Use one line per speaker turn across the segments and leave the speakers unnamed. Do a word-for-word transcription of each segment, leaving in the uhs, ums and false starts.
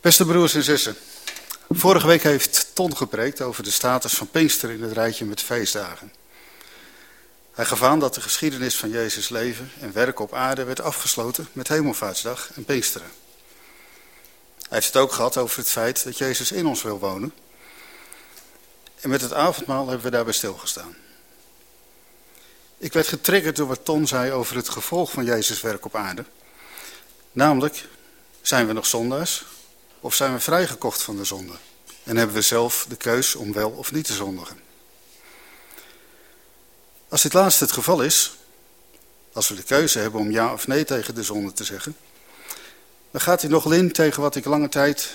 Beste broers en zussen, vorige week heeft Ton gepreekt over de status van Pinksteren in het rijtje met feestdagen. Hij gaf aan dat de geschiedenis van Jezus' leven en werk op aarde werd afgesloten met Hemelvaartsdag en Pinksteren. Hij heeft het ook gehad over het feit dat Jezus in ons wil wonen. En met het avondmaal hebben we daarbij stilgestaan. Ik werd getriggerd door wat Ton zei over het gevolg van Jezus' werk op aarde. Namelijk, zijn we nog zondaars of zijn we vrijgekocht van de zonde? En hebben we zelf de keus om wel of niet te zondigen? Als dit laatste het geval is, als we de keuze hebben om ja of nee tegen de zonde te zeggen, dan gaat hij nogal in tegen wat ik lange tijd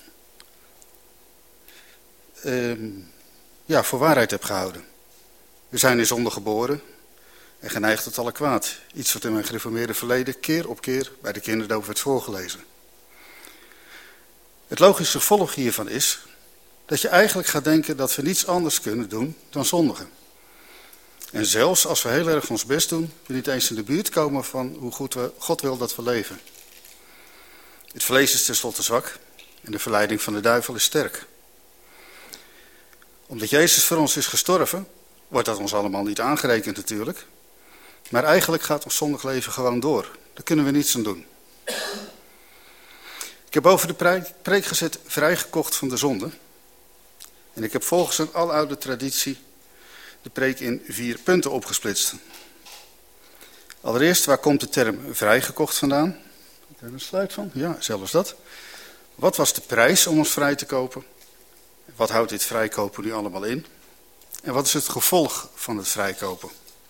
uh, ja, voor waarheid heb gehouden. We zijn in zonde geboren en geneigd tot alle kwaad. Iets wat in mijn gereformeerde verleden keer op keer bij de kinderdoop werd voorgelezen. Het logische gevolg hiervan is dat je eigenlijk gaat denken dat we niets anders kunnen doen dan zondigen. En zelfs als we heel erg ons best doen, we niet eens in de buurt komen van hoe goed we, God wil dat we leven. Het vlees is tenslotte zwak en de verleiding van de duivel is sterk. Omdat Jezus voor ons is gestorven, wordt dat ons allemaal niet aangerekend natuurlijk. Maar eigenlijk gaat ons zondig leven gewoon door. Daar kunnen we niets aan doen. Ik heb boven de preek gezet vrijgekocht van de zonde. En ik heb volgens een aloude traditie de preek in vier punten opgesplitst. Allereerst, waar komt de term vrijgekocht vandaan? Ik heb er een slide van. Ja, zelfs dat. Wat was de prijs om ons vrij te kopen? Wat houdt dit vrijkopen nu allemaal in? En wat is het gevolg van het vrijkopen?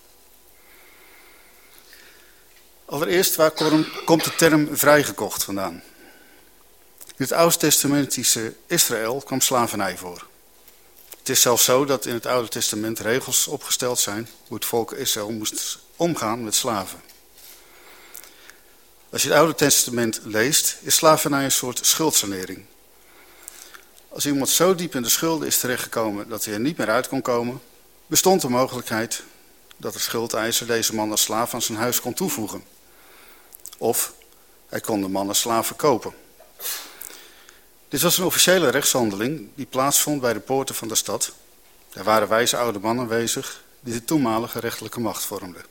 Allereerst, waar komt de term vrijgekocht vandaan? In het Oud-testamentische Israël kwam slavernij voor. Het is zelfs zo dat in het Oude Testament regels opgesteld zijn hoe het volk Israël moest omgaan met slaven. Als je het Oude Testament leest, is slavernij een soort schuldsanering. Als iemand zo diep in de schulden is terechtgekomen dat hij er niet meer uit kon komen, bestond de mogelijkheid dat de schuldeiser deze man als slaaf aan zijn huis kon toevoegen. Of hij kon de man als slaaf verkopen. Dit was een officiële rechtshandeling die plaatsvond bij de poorten van de stad. Er waren wijze oude mannen aanwezig die de toenmalige rechterlijke macht vormden.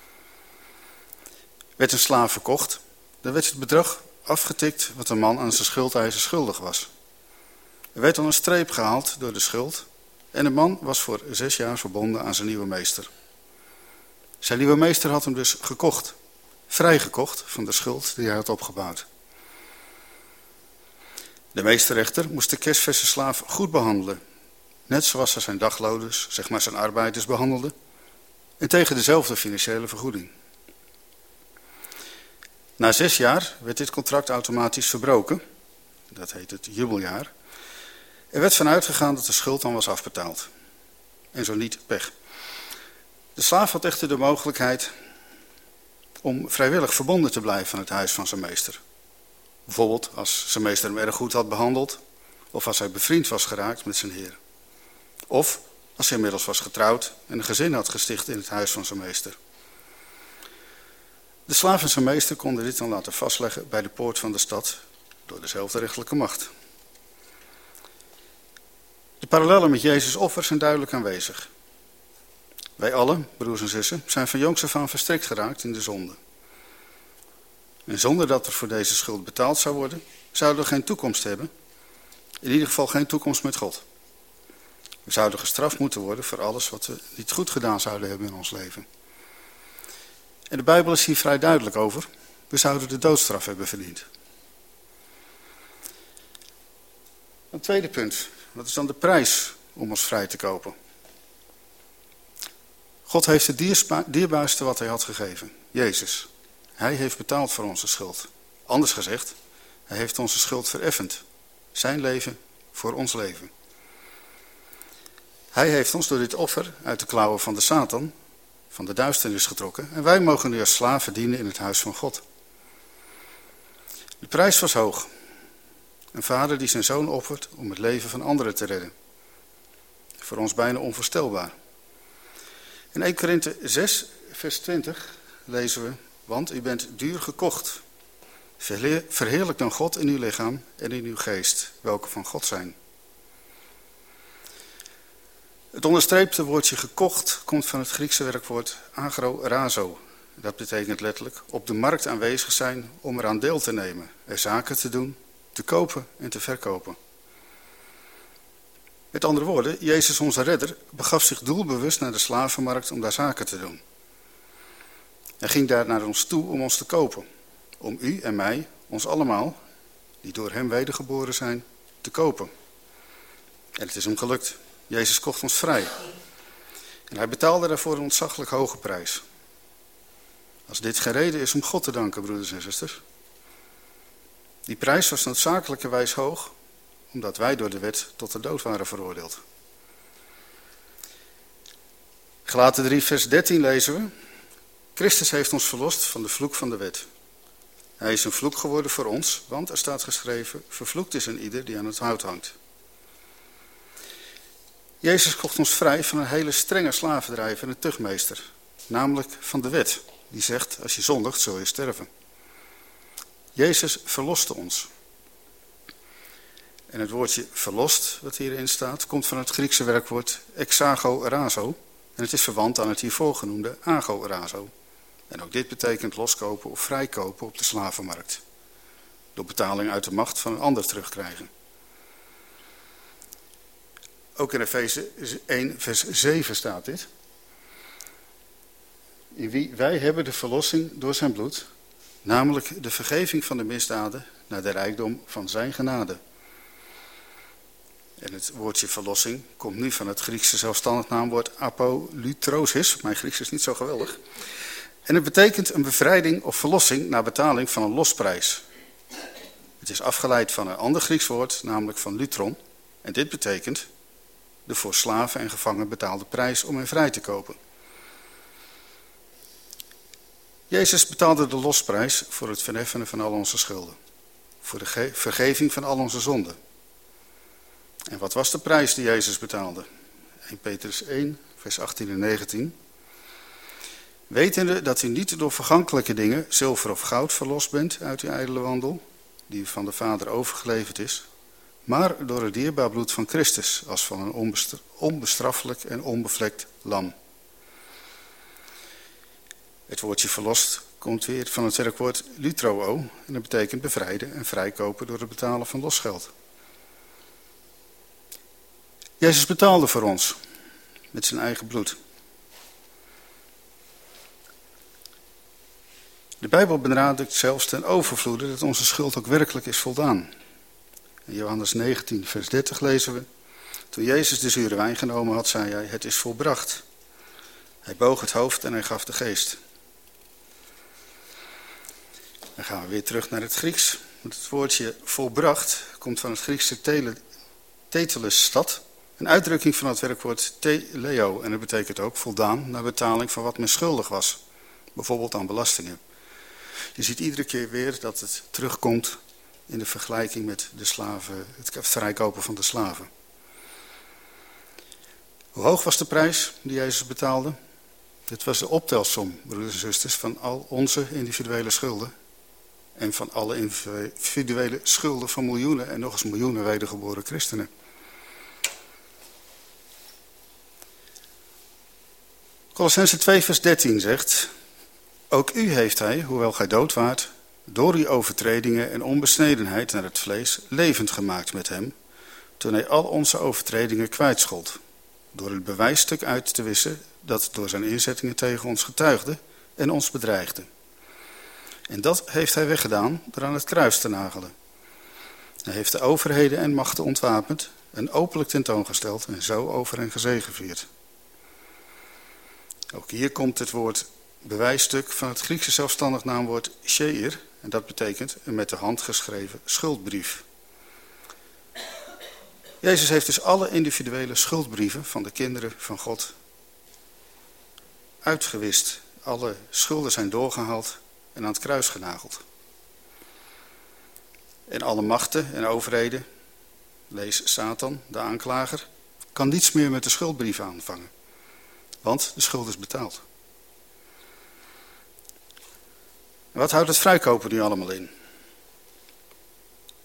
Werd een slaaf verkocht, dan werd het bedrag afgetikt wat de man aan zijn schuldeiser schuldig was. Er werd dan een streep gehaald door de schuld en de man was voor zes jaar verbonden aan zijn nieuwe meester. Zijn nieuwe meester had hem dus gekocht, vrijgekocht van de schuld die hij had opgebouwd. De meesterrechter moest de kerstverse slaaf goed behandelen, net zoals hij zijn dagloners, zeg maar zijn arbeiders, behandelde, en tegen dezelfde financiële vergoeding. Na zes jaar werd dit contract automatisch verbroken, dat heet het jubeljaar. Er werd vanuit gegaan dat de schuld dan was afbetaald. En zo niet, pech. De slaaf had echter de mogelijkheid om vrijwillig verbonden te blijven aan het huis van zijn meester. Bijvoorbeeld als zijn meester hem erg goed had behandeld, of als hij bevriend was geraakt met zijn heer. Of als hij inmiddels was getrouwd en een gezin had gesticht in het huis van zijn meester. De slaaf en zijn meester konden dit dan laten vastleggen bij de poort van de stad door dezelfde rechterlijke macht. De parallellen met Jezus' offer zijn duidelijk aanwezig. Wij allen, broers en zussen, zijn van jongs af aan verstrikt geraakt in de zonde. En zonder dat er voor deze schuld betaald zou worden, zouden we geen toekomst hebben. In ieder geval geen toekomst met God. We zouden gestraft moeten worden voor alles wat we niet goed gedaan zouden hebben in ons leven. En de Bijbel is hier vrij duidelijk over. We zouden de doodstraf hebben verdiend. Een tweede punt. Wat is dan de prijs om ons vrij te kopen? God heeft het dierspa- dierbaarste wat hij had gegeven. Jezus. Hij heeft betaald voor onze schuld. Anders gezegd, hij heeft onze schuld vereffend. Zijn leven voor ons leven. Hij heeft ons door dit offer uit de klauwen van de Satan, van de duisternis getrokken. En wij mogen nu als slaven dienen in het huis van God. De prijs was hoog. Een vader die zijn zoon offert om het leven van anderen te redden. Voor ons bijna onvoorstelbaar. In eerste Korinthe zes, vers twintig lezen we: want u bent duur gekocht. Verheerlijk dan God in uw lichaam en in uw geest, welke van God zijn. Het onderstreepte woordje gekocht komt van het Griekse werkwoord agrorazo. Dat betekent letterlijk op de markt aanwezig zijn om eraan deel te nemen, er zaken te doen, te kopen en te verkopen. Met andere woorden, Jezus onze redder begaf zich doelbewust naar de slavenmarkt om daar zaken te doen. Hij ging daar naar ons toe om ons te kopen, om u en mij, ons allemaal, die door hem wedergeboren zijn, te kopen. En het is hem gelukt. Jezus kocht ons vrij. En hij betaalde daarvoor een ontzaglijk hoge prijs. Als dit geen reden is om God te danken, broeders en zusters. Die prijs was noodzakelijkerwijs hoog, omdat wij door de wet tot de dood waren veroordeeld. Galaten drie vers dertien lezen we. Christus heeft ons verlost van de vloek van de wet. Hij is een vloek geworden voor ons, want er staat geschreven, vervloekt is een ieder die aan het hout hangt. Jezus kocht ons vrij van een hele strenge slavendrijver en een tuchtmeester, namelijk van de wet, die zegt, als je zondigt, zul je sterven. Jezus verloste ons. En het woordje verlost, wat hierin staat, komt van het Griekse werkwoord exagorazo, en het is verwant aan het hiervoor genoemde agorazo. En ook dit betekent loskopen of vrijkopen op de slavenmarkt. Door betaling uit de macht van een ander terugkrijgen. Ook in Efeze één vers zeven staat dit. In wie wij hebben de verlossing door zijn bloed, namelijk de vergeving van de misdaden naar de rijkdom van zijn genade. En het woordje verlossing komt nu van het Griekse zelfstandig naamwoord apolutrosis. Mijn Grieks is niet zo geweldig. En het betekent een bevrijding of verlossing naar betaling van een losprijs. Het is afgeleid van een ander Grieks woord, namelijk van lutron. En dit betekent de voor slaven en gevangen betaalde prijs om hen vrij te kopen. Jezus betaalde de losprijs voor het verheffenen van al onze schulden. Voor de ge- vergeving van al onze zonden. En wat was de prijs die Jezus betaalde? Eerste Petrus één, vers achttien en negentien. Wetende dat u niet door vergankelijke dingen, zilver of goud, verlost bent uit uw ijdele wandel, die u van de Vader overgeleverd is, maar door het dierbaar bloed van Christus, als van een onbestraffelijk en onbevlekt lam. Het woordje verlost komt weer van het werkwoord lutroo en dat betekent bevrijden en vrijkopen door het betalen van losgeld. Jezus betaalde voor ons met zijn eigen bloed. De Bijbel benadrukt zelfs ten overvloede dat onze schuld ook werkelijk is voldaan. In Johannes negentien vers dertig lezen we. Toen Jezus de zure wijn genomen had, zei hij, het is volbracht. Hij boog het hoofd en hij gaf de geest. Dan gaan we weer terug naar het Grieks. Want het woordje volbracht komt van het Griekse tele, tetelus stad. Een uitdrukking van het werkwoord teleo. En dat betekent ook voldaan naar betaling van wat men schuldig was. Bijvoorbeeld aan belastingen. Je ziet iedere keer weer dat het terugkomt in de vergelijking met de slaven, het vrijkopen van de slaven. Hoe hoog was de prijs die Jezus betaalde? Dit was de optelsom, broeders en zusters, van al onze individuele schulden. En van alle individuele schulden van miljoenen en nog eens miljoenen wedergeboren christenen. Kolossenzen twee vers dertien zegt, ook u heeft hij, hoewel gij dood waart, door uw overtredingen en onbesnedenheid naar het vlees levend gemaakt met hem, toen hij al onze overtredingen kwijtschold, door het bewijsstuk uit te wissen dat door zijn inzettingen tegen ons getuigde en ons bedreigde. En dat heeft hij weggedaan door aan het kruis te nagelen. Hij heeft de overheden en machten ontwapend en openlijk tentoongesteld en zo over hen gezegevierd. Ook hier komt het woord bewijsstuk van het Griekse zelfstandig naamwoord sheir, en dat betekent een met de hand geschreven schuldbrief. Jezus heeft dus alle individuele schuldbrieven van de kinderen van God uitgewist. Alle schulden zijn doorgehaald en aan het kruis genageld. En alle machten en overheden, lees Satan, de aanklager, kan niets meer met de schuldbrief aanvangen. Want de schuld is betaald. En wat houdt het vrijkopen nu allemaal in?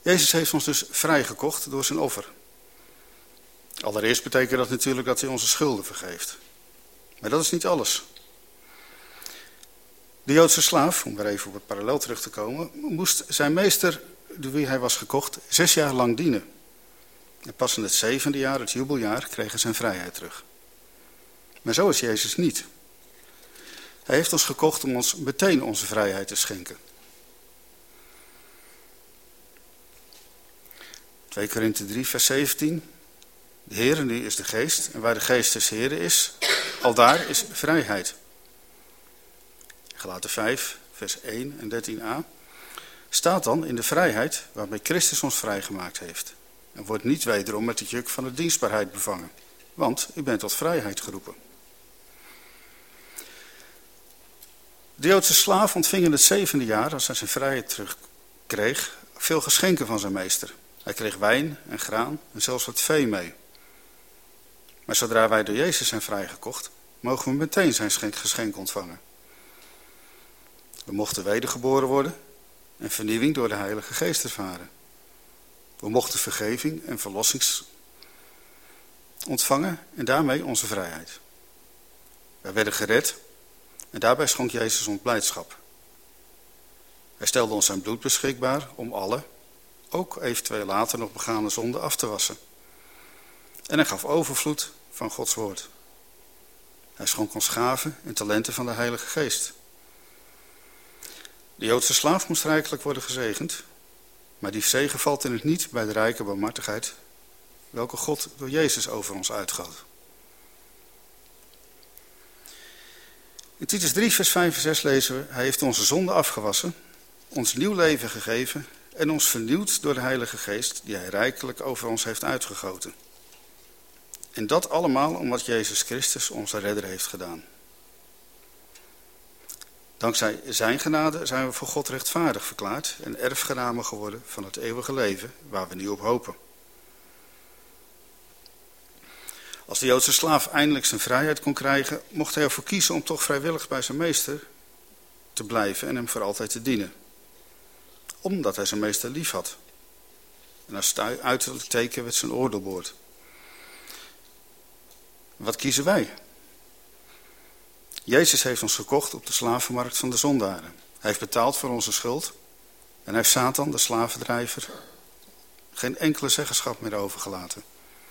Jezus heeft ons dus vrijgekocht door zijn offer. Allereerst betekent dat natuurlijk dat hij onze schulden vergeeft. Maar dat is niet alles. De Joodse slaaf, om weer even op het parallel terug te komen, moest zijn meester, door wie hij was gekocht, zes jaar lang dienen. En pas in het zevende jaar, het jubeljaar, kreeg hij zijn vrijheid terug. Maar zo is Jezus niet. Hij heeft ons gekocht om ons meteen onze vrijheid te schenken. twee Korinthe drie, vers zeventien. De Heere nu is de geest, en waar de geest des Heeren is, aldaar is vrijheid. Galaten vijf, vers één en dertien a. Staat dan in de vrijheid waarmee Christus ons vrijgemaakt heeft. En wordt niet wederom met het juk van de dienstbaarheid bevangen. Want u bent tot vrijheid geroepen. De Joodse slaaf ontving in het zevende jaar, als hij zijn vrijheid terugkreeg, veel geschenken van zijn meester. Hij kreeg wijn en graan en zelfs wat vee mee. Maar zodra wij door Jezus zijn vrijgekocht, mogen we meteen zijn geschenk ontvangen. We mochten wedergeboren worden en vernieuwing door de Heilige Geest ervaren. We mochten vergeving en verlossing ontvangen en daarmee onze vrijheid. Wij werden gered en daarbij schonk Jezus ons blijdschap. Hij stelde ons zijn bloed beschikbaar om alle, ook eventueel later nog begane zonden, af te wassen. En hij gaf overvloed van Gods woord. Hij schonk ons gaven en talenten van de Heilige Geest. De Joodse slaaf moest rijkelijk worden gezegend, maar die zegen valt in het niet bij de rijke barmhartigheid, welke God door Jezus over ons uitgoot. In Titus drie, vers vijf en zes lezen we: Hij heeft onze zonden afgewassen, ons nieuw leven gegeven en ons vernieuwd door de Heilige Geest, die hij rijkelijk over ons heeft uitgegoten. En dat allemaal omdat Jezus Christus onze redder heeft gedaan. Dankzij zijn genade zijn we voor God rechtvaardig verklaard en erfgenamen geworden van het eeuwige leven waar we nu op hopen. Als de Joodse slaaf eindelijk zijn vrijheid kon krijgen, mocht hij ervoor kiezen om toch vrijwillig bij zijn meester te blijven en hem voor altijd te dienen. Omdat hij zijn meester lief had. En als het uiterlijk teken werd zijn oor doorboord. Wat kiezen wij? Jezus heeft ons gekocht op de slavenmarkt van de zondaren. Hij heeft betaald voor onze schuld. En hij heeft Satan, de slavendrijver, geen enkele zeggenschap meer overgelaten.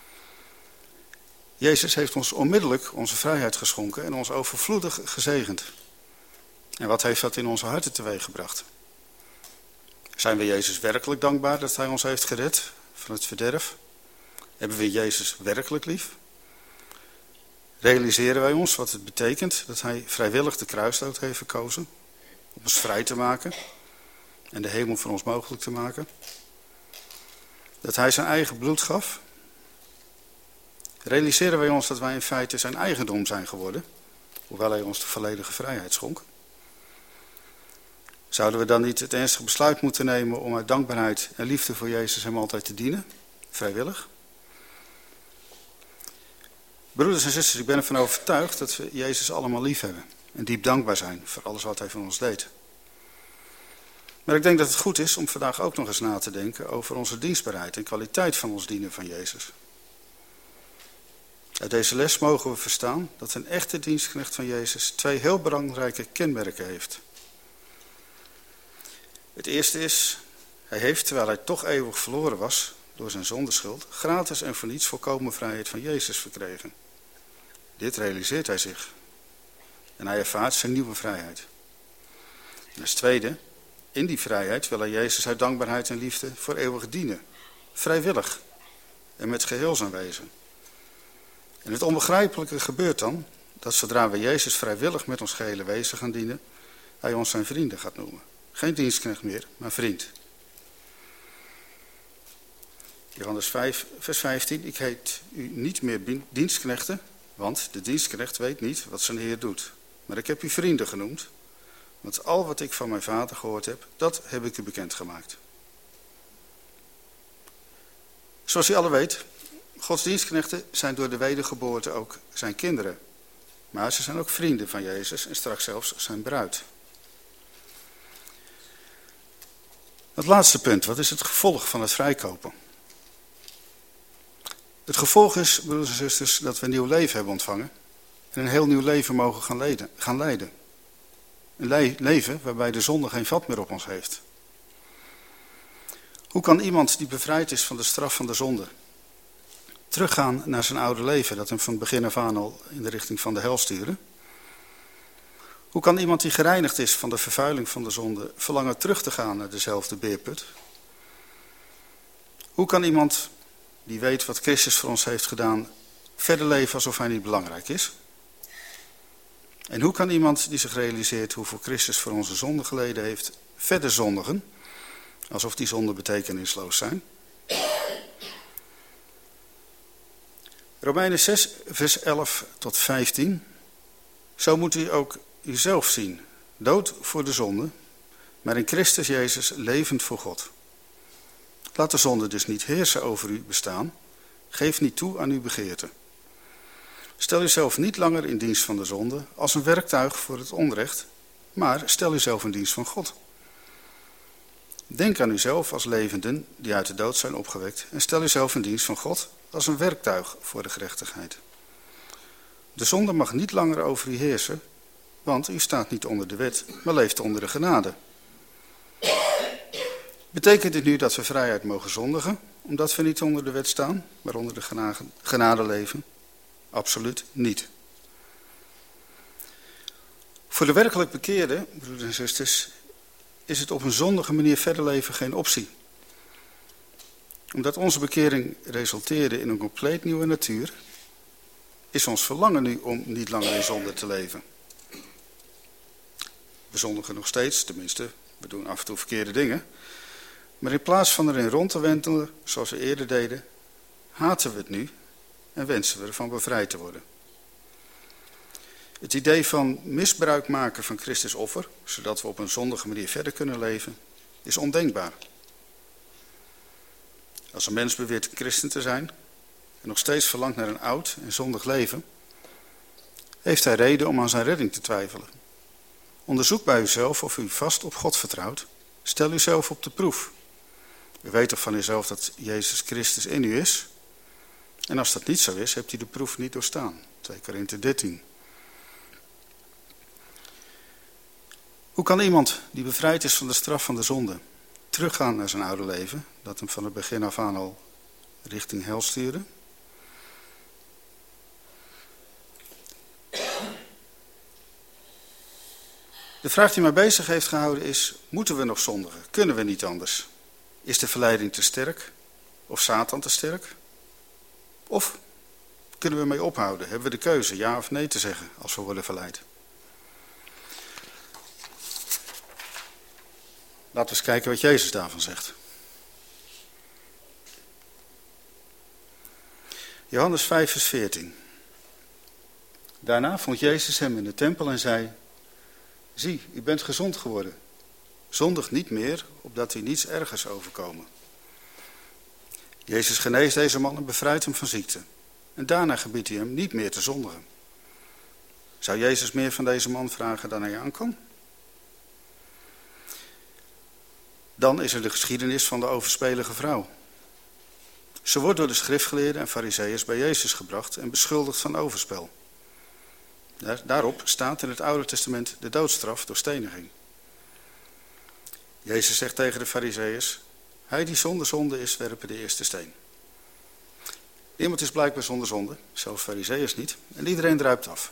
Jezus heeft ons onmiddellijk onze vrijheid geschonken en ons overvloedig gezegend. En wat heeft dat in onze harten teweeggebracht? Zijn we Jezus werkelijk dankbaar dat hij ons heeft gered van het verderf? Hebben we Jezus werkelijk lief? Realiseren wij ons wat het betekent dat hij vrijwillig de kruisdood heeft verkozen om ons vrij te maken en de hemel voor ons mogelijk te maken? Dat hij zijn eigen bloed gaf? Realiseren wij ons dat wij in feite zijn eigendom zijn geworden, hoewel hij ons de volledige vrijheid schonk? Zouden we dan niet het ernstige besluit moeten nemen om uit dankbaarheid en liefde voor Jezus hem altijd te dienen, vrijwillig? Broeders en zusters, ik ben ervan overtuigd dat we Jezus allemaal lief hebben en diep dankbaar zijn voor alles wat hij voor ons deed. Maar ik denk dat het goed is om vandaag ook nog eens na te denken over onze dienstbaarheid en kwaliteit van ons dienen van Jezus. Uit deze les mogen we verstaan dat een echte dienstknecht van Jezus twee heel belangrijke kenmerken heeft. Het eerste is, hij heeft, terwijl hij toch eeuwig verloren was door zijn zondeschuld, gratis en voor niets volkomen vrijheid van Jezus verkregen. Dit realiseert hij zich. En hij ervaart zijn nieuwe vrijheid. En als tweede, in die vrijheid wil hij Jezus uit dankbaarheid en liefde voor eeuwig dienen. Vrijwillig en met geheel zijn wezen. En het onbegrijpelijke gebeurt dan, dat zodra we Jezus vrijwillig met ons gehele wezen gaan dienen, hij ons zijn vrienden gaat noemen. Geen dienstknecht meer, maar vriend. Johannes vijf, vers vijftien. Ik heet u niet meer dienstknechten, want de dienstknecht weet niet wat zijn Heer doet. Maar ik heb u vrienden genoemd, want al wat ik van mijn vader gehoord heb, dat heb ik u bekendgemaakt. Zoals u alle weet, Gods dienstknechten zijn door de wedergeboorte ook zijn kinderen. Maar ze zijn ook vrienden van Jezus en straks zelfs zijn bruid. Het laatste punt, wat is het gevolg van het vrijkopen? Het gevolg is, broeders en zusters, dat we een nieuw leven hebben ontvangen en een heel nieuw leven mogen gaan leiden. Gaan leiden. Een le- leven waarbij de zonde geen vat meer op ons heeft. Hoe kan iemand die bevrijd is van de straf van de zonde teruggaan naar zijn oude leven, dat hem van begin af aan al in de richting van de hel sturen? Hoe kan iemand die gereinigd is van de vervuiling van de zonde verlangen terug te gaan naar dezelfde beerput? Hoe kan iemand die weet wat Christus voor ons heeft gedaan verder leven alsof hij niet belangrijk is? En hoe kan iemand die zich realiseert hoeveel Christus voor onze zonde geleden heeft verder zondigen, alsof die zonden betekenisloos zijn? Romeinen zes, vers elf tot vijftien. Zo moet u ook uzelf zien, dood voor de zonde, maar in Christus Jezus levend voor God. Laat de zonde dus niet heersen over u bestaan. Geef niet toe aan uw begeerte. Stel uzelf niet langer in dienst van de zonde als een werktuig voor het onrecht, maar stel uzelf in dienst van God. Denk aan uzelf als levenden die uit de dood zijn opgewekt en stel uzelf in dienst van God als een werktuig voor de gerechtigheid. De zonde mag niet langer over u heersen, want u staat niet onder de wet, maar leeft onder de genade. Betekent dit nu dat we vrijheid mogen zondigen, omdat we niet onder de wet staan, maar onder de genade leven? Absoluut niet. Voor de werkelijk bekeerden, broeders en zusters, is het op een zondige manier verder leven geen optie. Omdat onze bekering resulteerde in een compleet nieuwe natuur, is ons verlangen nu om niet langer in zonde te leven. We zondigen nog steeds, tenminste, we doen af en toe verkeerde dingen. Maar in plaats van erin rond te wentelen, zoals we eerder deden, haten we het nu en wensen we ervan bevrijd te worden. Het idee van misbruik maken van Christus offer, zodat we op een zondige manier verder kunnen leven, is ondenkbaar. Als een mens beweert een christen te zijn en nog steeds verlangt naar een oud en zondig leven, heeft hij reden om aan zijn redding te twijfelen. Onderzoek bij uzelf of u vast op God vertrouwt. Stel uzelf op de proef. U weet toch van uzelf dat Jezus Christus in u is? En als dat niet zo is, hebt u de proef niet doorstaan. twee Korinthe dertien. Hoe kan iemand die bevrijd is van de straf van de zonde teruggaan naar zijn oude leven, dat hem van het begin af aan al richting hel stuurde? De vraag die mij bezig heeft gehouden is, moeten we nog zondigen? Kunnen we niet anders? Is de verleiding te sterk? Of Satan te sterk? Of kunnen we mee ophouden? Hebben we de keuze ja of nee te zeggen als we worden verleid? Laten we eens kijken wat Jezus daarvan zegt. Johannes vijf vers veertien. Daarna vond Jezus hem in de tempel en zei: zie, u bent gezond geworden. Zondig niet meer, opdat u niets ergers overkomen. Jezus geneest deze man en bevrijdt hem van ziekte. En daarna gebiedt hij hem niet meer te zondigen. Zou Jezus meer van deze man vragen dan hij aan kan? Dan is er de geschiedenis van de overspelige vrouw. Ze wordt door de schriftgeleerden en farizeeërs bij Jezus gebracht en beschuldigd van overspel. Daarop staat in het Oude Testament de doodstraf door steniging. Jezus zegt tegen de farizeeërs: hij die zonder zonde is, werpen de eerste steen. Niemand is blijkbaar zonder zonde, zelfs farizeeërs niet, en iedereen druipt af.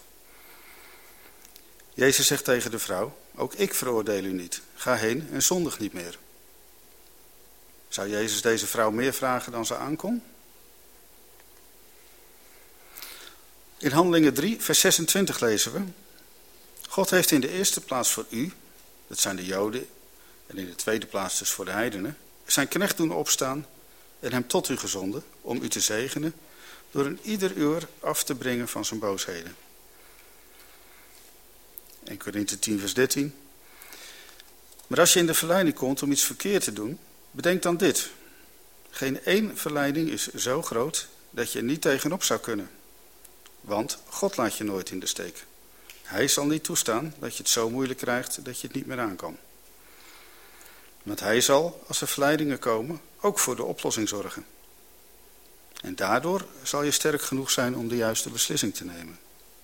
Jezus zegt tegen de vrouw: ook ik veroordeel u niet, ga heen en zondig niet meer. Zou Jezus deze vrouw meer vragen dan ze aankon? In Handelingen drie, vers zesentwintig lezen we: God heeft in de eerste plaats voor u, dat zijn de Joden, en in de tweede plaats dus voor de heidenen, zijn knecht doen opstaan en hem tot u gezonden om u te zegenen door een ieder uur af te brengen van zijn boosheden. En Korinthe tien vers dertien. Maar als je in de verleiding komt om iets verkeerd te doen, bedenk dan dit: geen één verleiding is zo groot dat je er niet tegenop zou kunnen. Want God laat je nooit in de steek. Hij zal niet toestaan dat je het zo moeilijk krijgt dat je het niet meer aan kan. Want hij zal, als er verleidingen komen, ook voor de oplossing zorgen. En daardoor zal je sterk genoeg zijn om de juiste beslissing te nemen.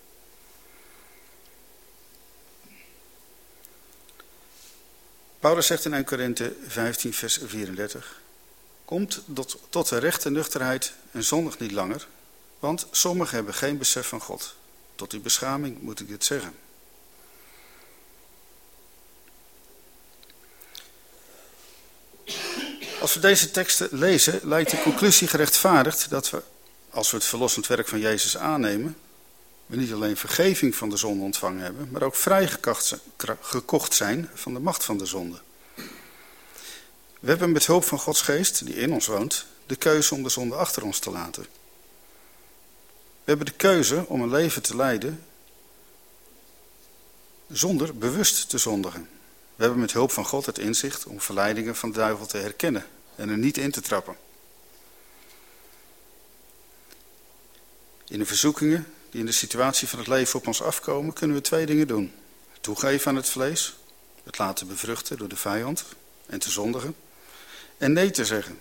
Paulus zegt in Eerste Korinthe vijftien vers vierendertig. Komt tot, tot de rechte nuchterheid en zondig niet langer, want sommigen hebben geen besef van God. Tot die beschaming moet ik dit zeggen. Als we deze teksten lezen, lijkt de conclusie gerechtvaardigd dat we, als we het verlossend werk van Jezus aannemen, we niet alleen vergeving van de zonde ontvangen hebben, maar ook vrijgekocht zijn van de macht van de zonde. We hebben met hulp van Gods geest, die in ons woont, de keuze om de zonde achter ons te laten. We hebben de keuze om een leven te leiden zonder bewust te zondigen. We hebben met hulp van God het inzicht om verleidingen van de duivel te herkennen en er niet in te trappen. In de verzoekingen die in de situatie van het leven op ons afkomen, kunnen we twee dingen doen. Toegeven aan het vlees, het laten bevruchten door de vijand en te zondigen. En nee te zeggen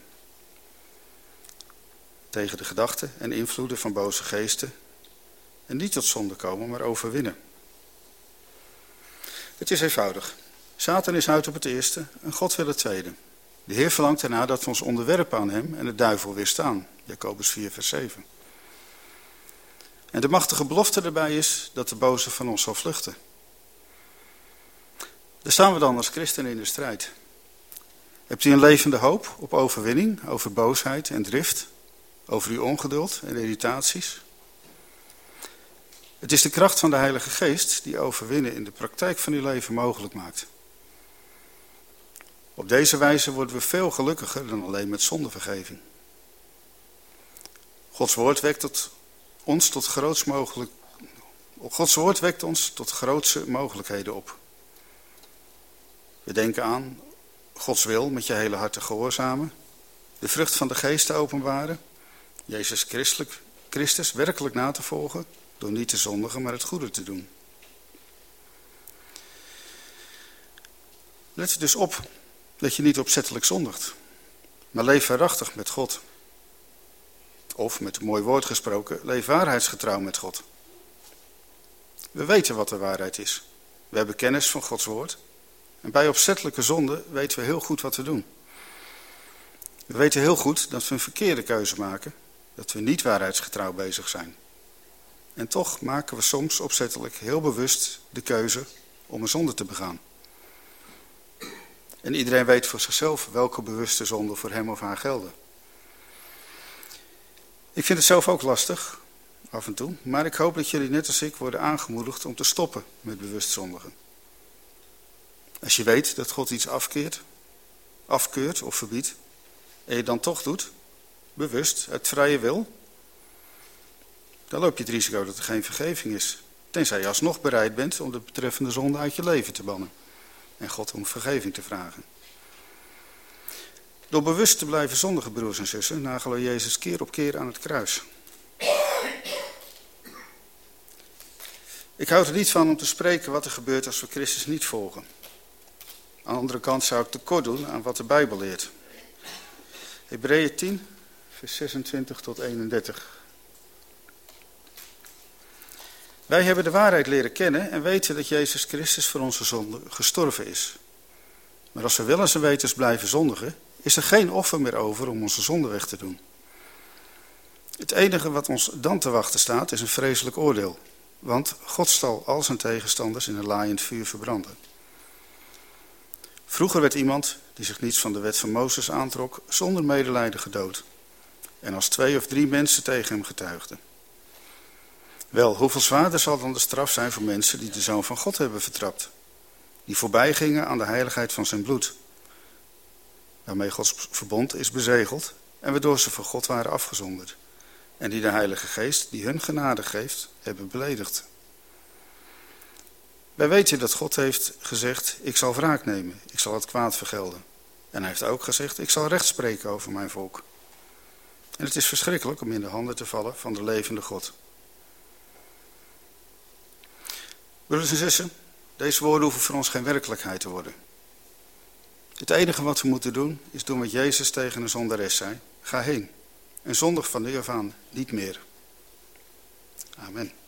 tegen de gedachten en invloeden van boze geesten. En niet tot zonde komen, maar overwinnen. Het is eenvoudig. Satan is uit op het eerste en God wil het tweede. De Heer verlangt ernaar dat we ons onderwerpen aan hem en de duivel weerstaan. Jacobus vier vers zeven. En de machtige belofte erbij is dat de boze van ons zal vluchten. Daar staan we dan als christenen in de strijd. Hebt u een levende hoop op overwinning over boosheid en drift, over uw ongeduld en irritaties? Het is de kracht van de Heilige Geest die overwinnen in de praktijk van uw leven mogelijk maakt. Op deze wijze worden we veel gelukkiger dan alleen met zondevergeving. Gods woord wekt tot ons tot grootst mogelijk. Gods woord wekt ons tot grootste mogelijkheden op. We denken aan Gods wil met je hele hart te gehoorzamen, de vrucht van de geest te openbaren, Jezus Christelijk, Christus werkelijk na te volgen, door niet te zondigen, maar het goede te doen. Let er dus op dat je niet opzettelijk zondigt, maar leef waarachtig met God. Of, met een mooi woord gesproken, leef waarheidsgetrouw met God. We weten wat de waarheid is. We hebben kennis van Gods woord. En bij opzettelijke zonde weten we heel goed wat we doen. We weten heel goed dat we een verkeerde keuze maken, dat we niet waarheidsgetrouw bezig zijn. En toch maken we soms opzettelijk heel bewust de keuze om een zonde te begaan. En iedereen weet voor zichzelf welke bewuste zonden voor hem of haar gelden. Ik vind het zelf ook lastig, af en toe, maar ik hoop dat jullie net als ik worden aangemoedigd om te stoppen met bewust zondigen. Als je weet dat God iets afkeert, afkeurt of verbiedt, en je dan toch doet, bewust, uit vrije wil, dan loop je het risico dat er geen vergeving is. Tenzij je alsnog bereid bent om de betreffende zonde uit je leven te bannen en God om vergeving te vragen. Door bewust te blijven zondigen, broers en zussen, nagelen Jezus keer op keer aan het kruis. Ik houd er niet van om te spreken wat er gebeurt als we Christus niet volgen. Aan de andere kant zou ik tekort doen aan wat de Bijbel leert. Hebreeën tien, vers zesentwintig tot eenendertig. Wij hebben de waarheid leren kennen en weten dat Jezus Christus voor onze zonde gestorven is. Maar als we wel eens en wetens blijven zondigen, is er geen offer meer over om onze zonde weg te doen. Het enige wat ons dan te wachten staat is een vreselijk oordeel. Want God zal al zijn tegenstanders in een laaiend vuur verbranden. Vroeger werd iemand die zich niets van de wet van Mozes aantrok zonder medelijden gedood. En als twee of drie mensen tegen hem getuigden. Wel, hoeveel zwaarder zal dan de straf zijn voor mensen die de Zoon van God hebben vertrapt. Die voorbij gingen aan de heiligheid van zijn bloed. Waarmee Gods verbond is bezegeld en waardoor ze voor God waren afgezonderd. En die de Heilige Geest, die hun genade geeft, hebben beledigd. Wij weten dat God heeft gezegd, ik zal wraak nemen, ik zal het kwaad vergelden. En hij heeft ook gezegd, ik zal recht spreken over mijn volk. En het is verschrikkelijk om in de handen te vallen van de levende God. Broeders en zussen, deze woorden hoeven voor ons geen werkelijkheid te worden. Het enige wat we moeten doen, is doen wat Jezus tegen een zondares zei. Ga heen en zondig van nu af aan niet meer. Amen.